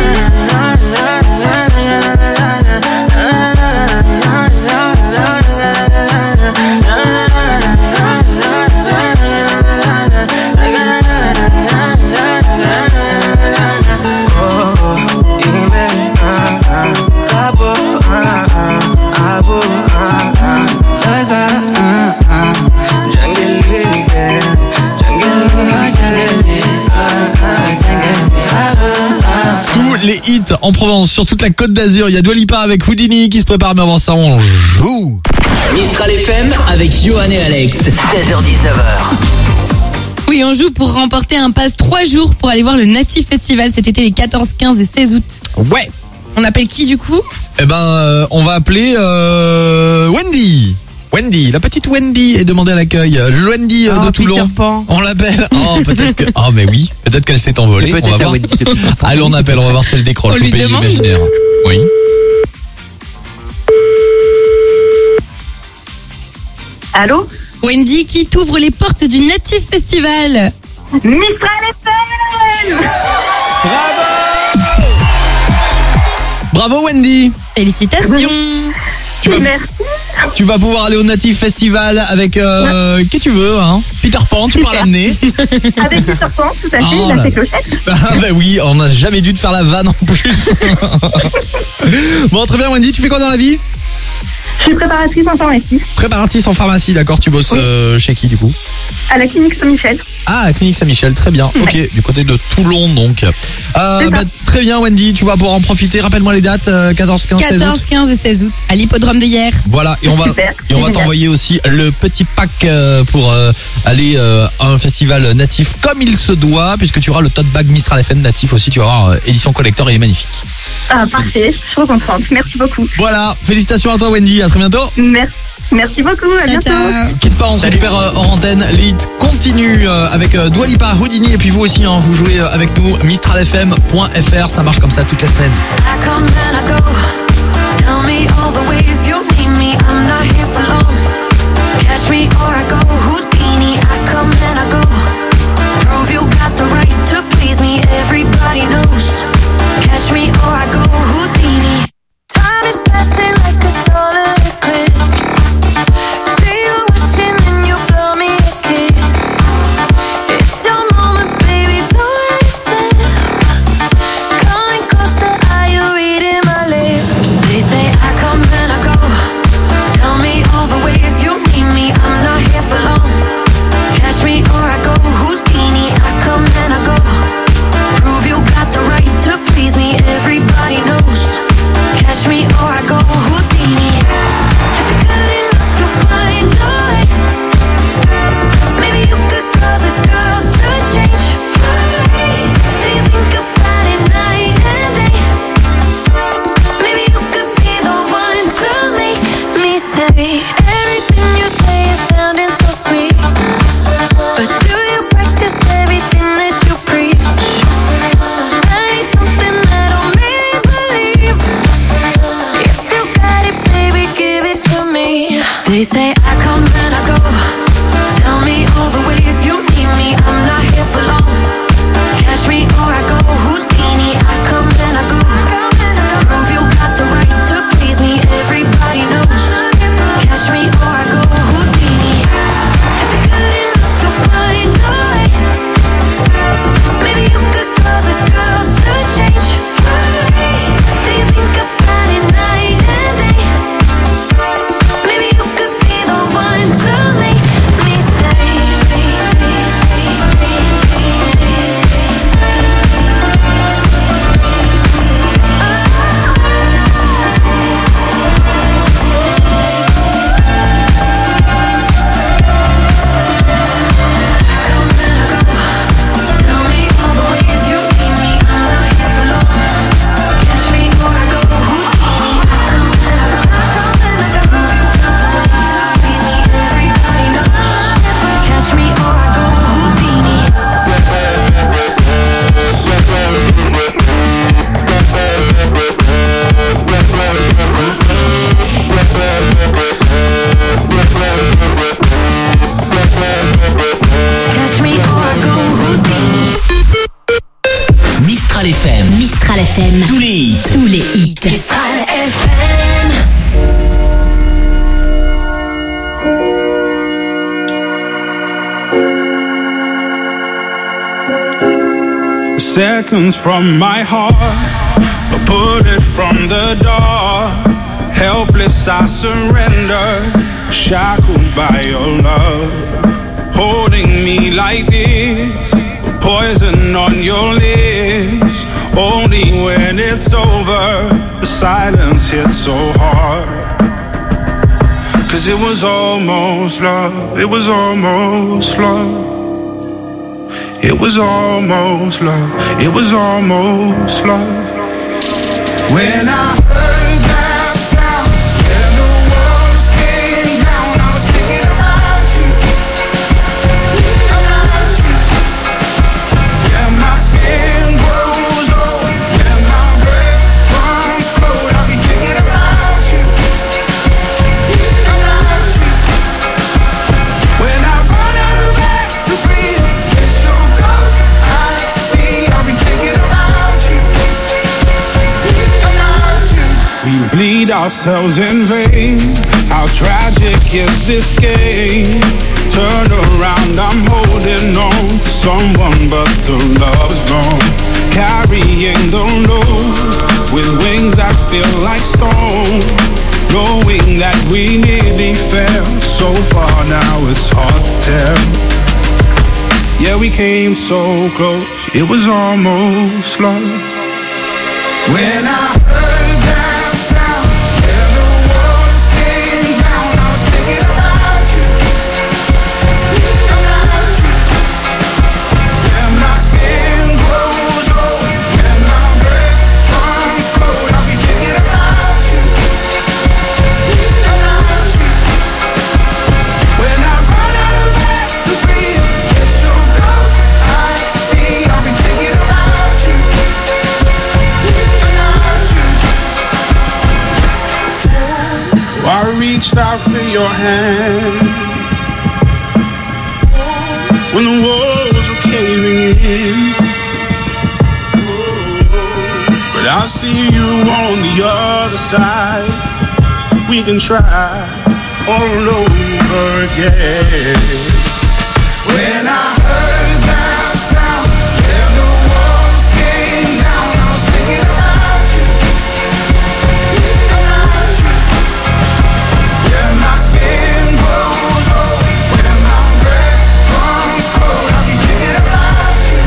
Les hits en Provence, sur toute la Côte d'Azur. Il y a Dua Lipa avec Houdini qui se prépare, mais avant ça, on joue. Mistral F M avec Johan et Alex. seize heures dix-neuf heures. Oui, on joue pour remporter un pass trois jours pour aller voir le Natif Festival cet été les quatorze, quinze et seize août. Ouais. On appelle qui du coup? Eh ben, euh, on va appeler euh, Wendy. Wendy, la petite Wendy est demandée à l'accueil. Le Wendy euh, Oh, de Toulon. Peter Pan. On l'appelle. Oh, peut-être que. Oh, mais oui. Peut-être qu'elle s'est envolée. Peut-être On va la voir. Wendy de Peter Pan. Allez, on appelle. On va voir si elle décroche On au lui pays demande. imaginaire. Oui. Allô? Wendy, qui t'ouvre les portes du Natif Festival? Mistral F M. Bravo Wendy. Félicitations. Tu vas, tu vas pouvoir aller au Natif Festival avec euh, qui tu veux, hein. Peter Pan, tu pourras l'amener. Avec Peter Pan, tout à fait, Oh il a là. fait clochette. Ah bah oui, on n'a jamais dû te faire la vanne en plus. Bon, très bien Wendy, tu fais quoi dans la vie? Je suis préparatrice en pharmacie Préparatrice en pharmacie, d'accord. Tu bosses euh, chez qui du coup? à la clinique Saint-Michel. Ah, la clinique Saint-Michel, très bien. Ok, du côté de Toulon donc. Euh, bah, très bien Wendy, tu vas pouvoir en profiter. Rappelle-moi les dates, euh, quatorze, quinze, seize août. quatorze, quinze et seize août à l'hippodrome de hier. Voilà, et on va Super, et on va génial. t'envoyer aussi le petit pack euh, pour euh, aller euh, à un festival natif comme il se doit, puisque tu auras le tote bag Mistral F M natif aussi. Tu vas avoir euh, édition collector et il est magnifique. Ah, parfait, je suis trop contente. Merci beaucoup. Voilà, félicitations à toi Wendy, à très bientôt. Merci, merci beaucoup, à bientôt. Quitte pas, on se récupère euh, hors antenne. L'hit continue euh, avec euh, Dua Lipa, Houdini, et puis vous aussi, hein, vous jouez euh, avec nous, mistral f m point f r, ça marche comme ça toutes les semaines. I come and I go. Tell me all the ways you need me. I'm not here for long. Catch me or I go Houdini. I come and I go. Prove you got the right to please me. Everybody knows. Catch me or I go Houdini. Time is passing like a solar eclipse. See you watching and you blow me a kiss. It's your moment, baby, don't let it slip. Coming closer, are you reading my lips? They say I come and I go. Tell me all the ways you need me. I'm not here Mistral F M. Mistral F M. Tous les hits. Tous les hits. Mistral F M. Seconds from my heart, a bullet from the door. Helpless I surrender, shackled by your love. Holding me like this, poison on your lips. Only when it's over, the silence hits so hard. Cause it was almost love, it was almost love. It was almost love, it was almost love. When I heard that sound and the walls came down, I was thinking about you, about you. Yeah, my skin grows old, and my breath comes cold. I'll be thinking about you, about you. When I run out of air to breathe, it's your ghost I see. I'll be thinking about you, about you. We bleed ourselves in vain. How tragic is this game? Turn around, I'm holding on to someone, but the love's gone. Carrying the load with wings that feel like stone. Knowing that we nearly fell so far, now it's hard to tell. Yeah, we came so close, it was almost love. When I heard that sound and the walls came down, I was thinking about you, about you. Yeah, my skin grows old and my breath comes cold. I'll be thinking about you, about you. When I run out of air to breathe, it's your ghost I see. I'll be thinking about you, about you. I reached out for your hand when the walls were caving in, but I see you on the other side. We can try all over again. When I heard that sound and the walls came down, I was thinking about you, about you. Yeah, my skin grows old when my breath comes cold. I'll be thinking about you,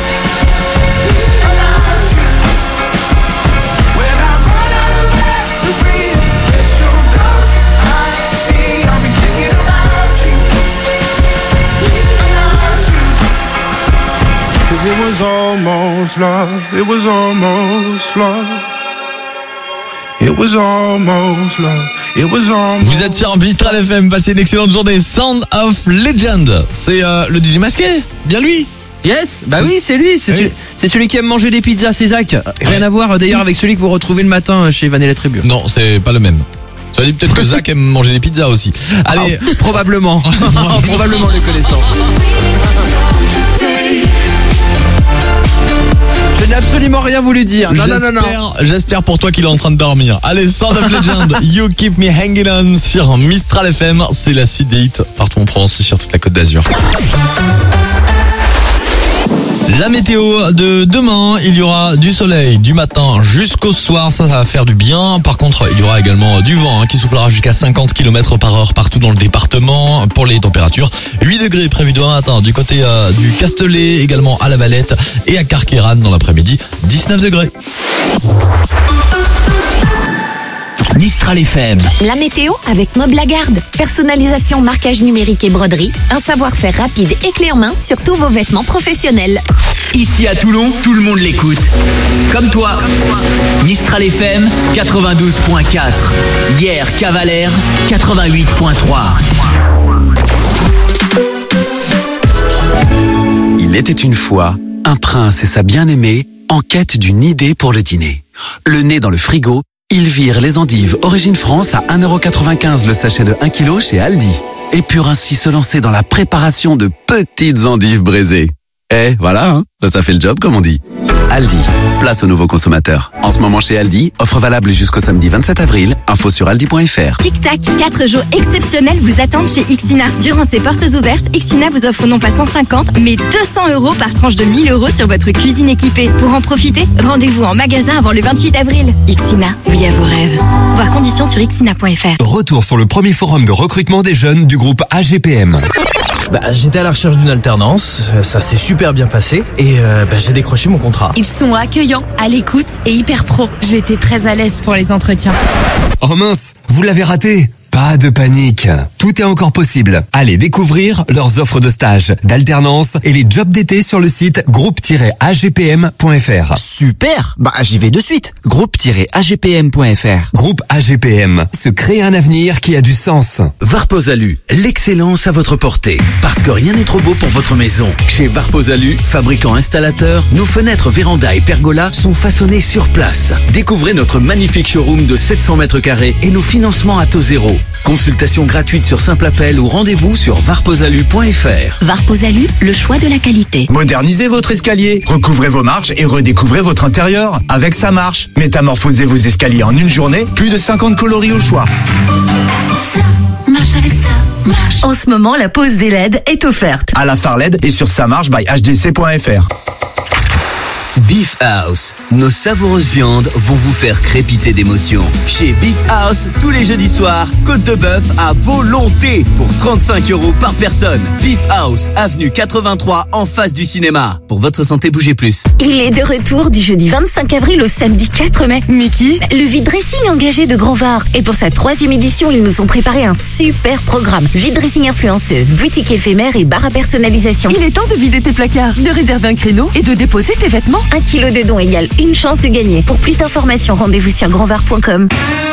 about you. When I run out of air to breathe, it's your ghost I see. I'll be thinking about you, about you. Cause it was almost love, it was almost love. It was almost love, it was almost. Vous êtes sur Mistral F M, passez une excellente journée. Sound of Legend, c'est euh, le D J masqué, bien lui. Yes, bah oui, c'est lui, c'est Oui. celui, c'est celui qui aime manger des pizzas, c'est Zach. Rien Ouais. à voir euh, d'ailleurs avec celui que vous retrouvez le matin chez Vanilla Tribu. Non, c'est pas le même. Ça dit peut-être que Zach aime manger des pizzas aussi. Allez, Ah, probablement. Probablement les connaissants. Je n'ai absolument rien voulu dire. Non, non, non, non. j'espère, j'espère pour toi qu'il est en train de dormir. Allez, Sound of Legend, You Keep Me Hanging On sur Mistral F M. C'est la suite des hits partout en France et sur toute la Côte d'Azur. La météo de demain, il y aura du soleil du matin jusqu'au soir, ça, ça va faire du bien. Par contre, il y aura également du vent hein, qui soufflera jusqu'à cinquante kilomètres par heure partout dans le département. Pour les températures, huit degrés prévus demain matin du côté euh, du Castellet, également à La Valette et à Carqueiranne dans l'après-midi, dix-neuf degrés. Mistral F M. La météo avec Mob Lagarde. Personnalisation, marquage numérique et broderie. Un savoir-faire rapide et clé en main sur tous vos vêtements professionnels. Ici à Toulon, tout le monde l'écoute. Comme toi. Mistral F M quatre-vingt-douze point quatre. Hier, Cavalère quatre-vingt-huit point trois. Il était une fois un prince et sa bien-aimée en quête d'une idée pour le dîner. Le nez dans le frigo, ils virent les endives Origine France à un euro quatre-vingt-quinze le sachet de un kilo chez Aldi et purent ainsi se lancer dans la préparation de petites endives braisées. Eh, voilà, hein, ça, ça fait le job comme on dit. Aldi, place aux nouveaux consommateurs. En ce moment chez Aldi, offre valable jusqu'au samedi vingt-sept avril. Info sur aldi point fr. Tic Tac, quatre jours exceptionnels vous attendent chez Ixina. Durant ces portes ouvertes, Ixina vous offre non pas cent cinquante, mais deux cents euros par tranche de mille euros sur votre cuisine équipée. Pour en profiter, rendez-vous en magasin avant le vingt-huit avril. Ixina, oui à vos rêves. Voir conditions sur ixina point fr. Retour sur le premier forum de recrutement des jeunes du groupe A G P M. Bah, j'étais à la recherche d'une alternance, ça s'est super bien passé et euh, bah, j'ai décroché mon contrat. Ils sont accueillants, à l'écoute et hyper pro. J'étais très à l'aise pour les entretiens. Oh mince, vous l'avez raté. Pas de panique, tout est encore possible. Allez découvrir leurs offres de stage, d'alternance et les jobs d'été sur le site groupe tiret a g p m point f r. Super, bah j'y vais de suite. groupe tiret a g p m point f r. Groupe A G P M, se créer un avenir qui a du sens. Varposalu, l'excellence à votre portée. Parce que rien n'est trop beau pour votre maison. Chez Varposalu, fabricant installateur, nos fenêtres, vérandas et pergolas sont façonnées sur place. Découvrez notre magnifique showroom de sept cents mètres carrés et nos financements à taux zéro. Consultation gratuite sur simple appel ou rendez-vous sur varposalu point f r. Varposalu, le choix de la qualité. Modernisez votre escalier, recouvrez vos marches et redécouvrez votre intérieur. Avec Ça marche, métamorphosez vos escaliers en une journée, plus de cinquante coloris au choix. Ça marche avec ça. Marche. En ce moment, la pause des L E D est offerte. À la Phare L E D et sur ça marche by h d c point f r. Beef House, nos savoureuses viandes vont vous faire crépiter d'émotion. Chez Beef House, tous les jeudis soirs, côte de bœuf à volonté pour trente-cinq euros par personne. Beef House, avenue quatre-vingt-trois, en face du cinéma. Pour votre santé, bougez plus. Il est de retour du jeudi vingt-cinq avril au samedi quatre mai. Mais qui ? Le vide dressing engagé de Grand Var. Et pour sa troisième édition, ils nous ont préparé un super programme. Vide dressing influenceuse, boutique éphémère et bar à personnalisation. Il est temps de vider tes placards, de réserver un créneau et de déposer tes vêtements. Un kilo de dons égale une chance de gagner. Pour plus d'informations, rendez-vous sur grand var point com.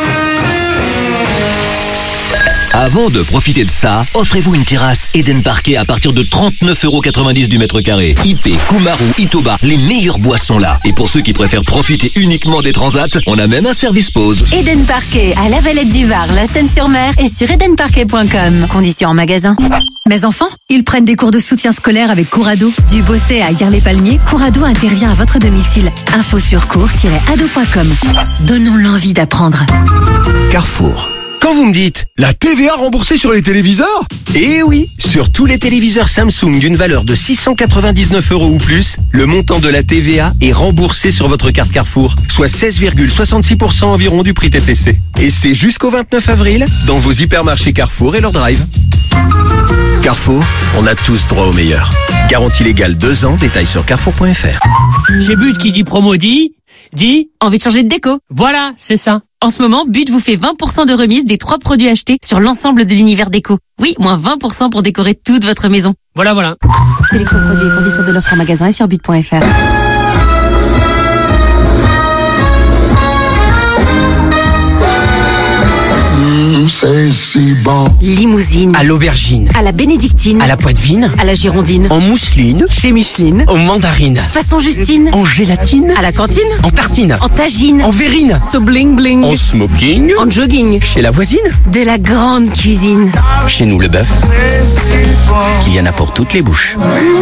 Avant de profiter de ça, offrez-vous une terrasse Eden Parquet à partir de trente-neuf euros quatre-vingt-dix du mètre carré. I P, Kumaru, Itoba, les meilleures boissons là. Et pour ceux qui préfèrent profiter uniquement des transats, on a même un service pause. Eden Parquet à la Valette du Var, la Seine-sur-Mer et sur eden parquet point com. Conditions en magasin. Mes enfants, ils prennent des cours de soutien scolaire avec Courado. Du Bossé à Yarles-les-Palmiers, Courado intervient à votre domicile. Info sur cours tiret ado point com. Donnons l'envie d'apprendre. Carrefour. Quand vous me dites la T V A remboursée sur les téléviseurs ? Eh oui, sur tous les téléviseurs Samsung d'une valeur de six cent quatre-vingt-dix-neuf euros ou plus, le montant de la T V A est remboursé sur votre carte Carrefour, soit seize virgule soixante-six pour cent environ du prix T T C. Et c'est jusqu'au vingt-neuf avril dans vos hypermarchés Carrefour et leur drive. Carrefour, on a tous droit au meilleur. Garantie légale deux ans, détails sur carrefour point f r. Chez But qui dit promo dit, dit envie de changer de déco. Voilà, c'est ça. En ce moment, But vous fait vingt pour cent de remise des trois produits achetés sur l'ensemble de l'univers déco. Oui, moins vingt pour cent pour décorer toute votre maison. Voilà, voilà. Sélection de produits et conditions de l'offre en magasin et sur but point f r. Limousine. À l'aubergine. À la bénédictine. À la poitevine. À la girondine. En mousseline. Chez Micheline. En mandarine. Façon Justine. En gélatine. À la cantine. En tartine. En tagine. En verrine. So bling bling. En smoking. En jogging. Chez la voisine. De la grande cuisine. Chez nous, le bœuf. Il y en a pour toutes les bouches.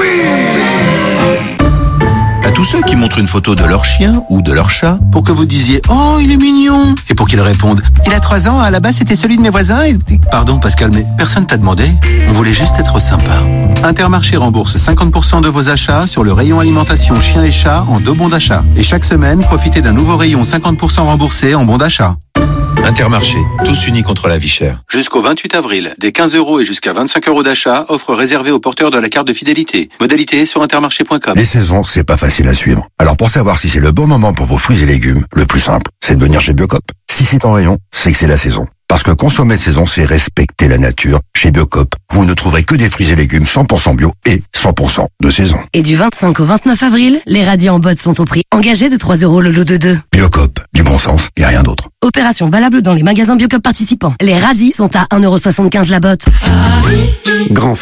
À tous ceux qui montrent une photo de leur chien ou de leur chat pour que vous disiez « Oh, il est mignon !» et pour qu'ils répondent « Il a trois ans, à la base c'était celui de mes voisins et... » Pardon Pascal, mais personne t'a demandé. On voulait juste être sympa. Intermarché rembourse cinquante pour cent de vos achats sur le rayon alimentation chien et chat en deux bons d'achat. Et chaque semaine, profitez d'un nouveau rayon cinquante pour cent remboursé en bons d'achat. Intermarché, tous unis contre la vie chère. Jusqu'au vingt-huit avril, des quinze euros et jusqu'à vingt-cinq euros d'achat, offre réservée aux porteurs de la carte de fidélité. Modalité sur intermarché point com. Les saisons, c'est pas facile à suivre. Alors pour savoir si c'est le bon moment pour vos fruits et légumes, le plus simple, c'est de venir chez Biocop. Si c'est en rayon, c'est que c'est la saison. Parce que consommer de saison, c'est respecter la nature. Chez Biocop, vous ne trouverez que des fruits et légumes cent pour cent bio et cent pour cent de saison. Et du vingt-cinq au vingt-neuf avril, les radis en botte sont au prix engagé de trois euros le lot de deux. Biocop, du bon sens et rien d'autre. Opération valable dans les magasins Biocop participants. Les radis sont à un euro soixante-quinze la botte. Grand frais.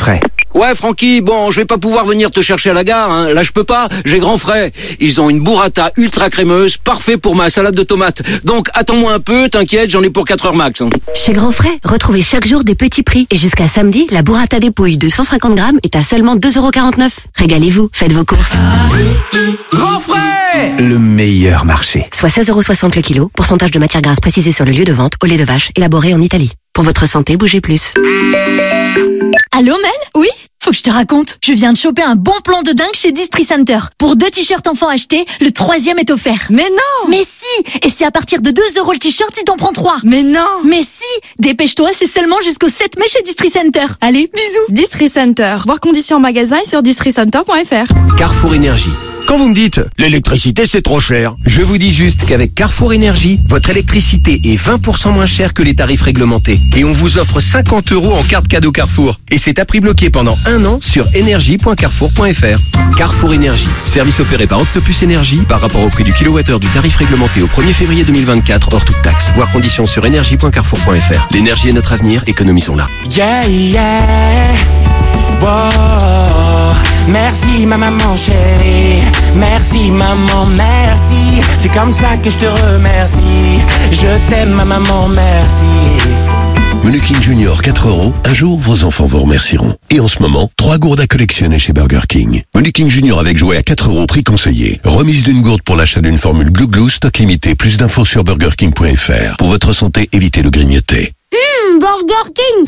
Ouais, Francky, bon, je vais pas pouvoir venir te chercher à la gare, hein. Là, je peux pas, j'ai grand frais. Ils ont une burrata ultra crémeuse, parfait pour ma salade de tomates. Donc, attends-moi un peu, t'inquiète, j'en ai pour quatre heures max. Hein. Chez Grand Frais, retrouvez chaque jour des petits prix. Et jusqu'à samedi, la burrata des pouilles de cent cinquante grammes est à seulement deux euros quarante-neuf. Régalez-vous, faites vos courses. Grand Frais, le meilleur marché. Soit seize euros soixante le kilo, pourcentage de matière grasse précisé sur le lieu de vente, au lait de vache, élaboré en Italie. Pour votre santé, bougez plus. Allô Mel ? Oui ? Faut que je te raconte, je viens de choper un bon plan de dingue chez Distri Center. Pour deux t-shirts enfants achetés, le troisième est offert. Mais non! Mais si! Et c'est à partir de deux euros le t-shirt si t'en prends trois. Mais non! Mais si! Dépêche-toi, c'est seulement jusqu'au sept mai chez Distri Center. Allez, bisous! Distri Center. Voir conditions en magasin et sur distri center point f r. Carrefour Énergie. Quand vous me dites l'électricité c'est trop cher, je vous dis juste qu'avec Carrefour Énergie, votre électricité est vingt pour cent moins chère que les tarifs réglementés. Et on vous offre cinquante euros en carte cadeau Carrefour. Et c'est à prix bloqué pendant un an sur énergie point carrefour point f r. Carrefour Énergie. Service opéré par Octopus Énergie par rapport au prix du kilowattheure du tarif réglementé au premier février deux mille vingt-quatre hors toute taxe. Voir conditions sur énergie point carrefour point f r. L'énergie est notre avenir, économisons-la. Yeah, yeah. Wow. Merci ma maman chérie. Merci maman, merci. C'est comme ça que je te remercie. Je t'aime ma maman, merci. Menu King Junior quatre euros, un jour vos enfants vous remercieront. Et en ce moment, trois gourdes à collectionner chez Burger King. Menu King Junior avec jouet à quatre euros, prix conseillé. Remise d'une gourde pour l'achat d'une formule Glou Glou, stock limité. Plus d'infos sur burger king point f r. Pour votre santé, évitez le grignoter. Hum, Burger King.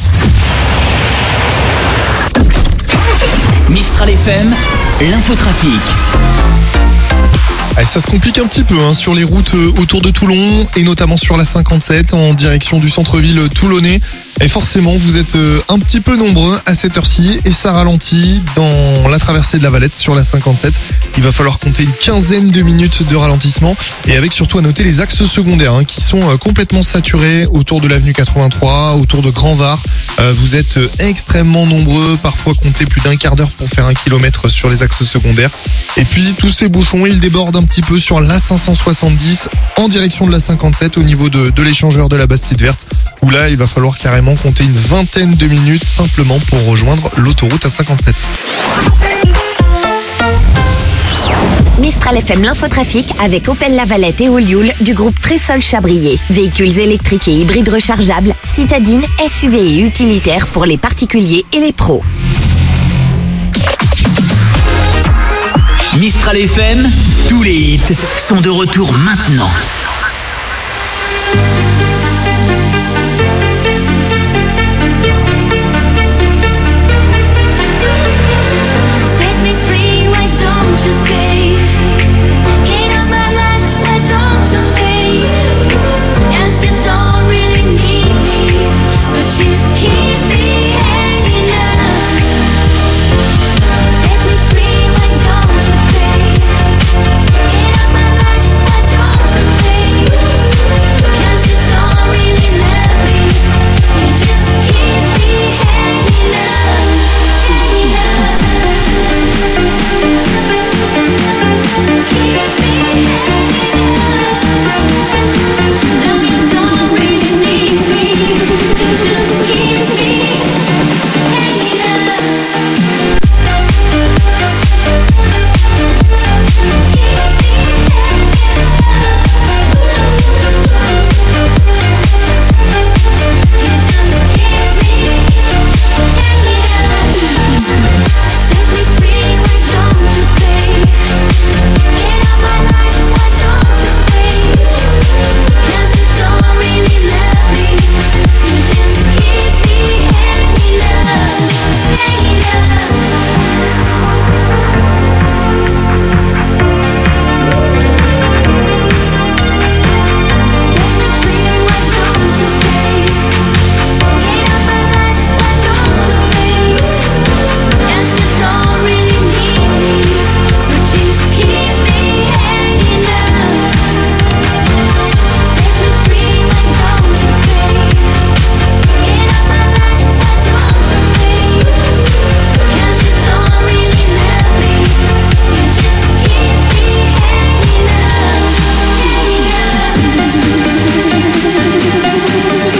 Mistral F M, l'infotrafic. Ah, ça se complique un petit peu hein, sur les routes euh, autour de Toulon et notamment sur la cinquante-sept en direction du centre-ville toulonnais. Et forcément, vous êtes euh, un petit peu nombreux à cette heure-ci et ça ralentit dans la traversée de la Valette sur la cinquante-sept. Il va falloir compter une quinzaine de minutes de ralentissement et avec surtout à noter les axes secondaires hein, qui sont euh, complètement saturés autour de l'avenue quatre-vingt-trois, autour de Grand Var. Euh, vous êtes euh, extrêmement nombreux, parfois comptez plus d'un quart d'heure pour faire un kilomètre sur les axes secondaires. Et puis tous ces bouchons, ils débordent un petit peu sur l'A cinq cent soixante-dix en direction de la cinquante-sept au niveau de, de l'échangeur de la Bastide Verte où là il va falloir carrément compter une vingtaine de minutes simplement pour rejoindre l'autoroute A cinquante-sept. Mistral F M l'infotrafic avec Opel Lavalette et Olioul du groupe Trésol Chabrier. Véhicules électriques et hybrides rechargeables, citadines, S U V et utilitaires pour les particuliers et les pros. Mistral F M, tous les hits sont de retour maintenant.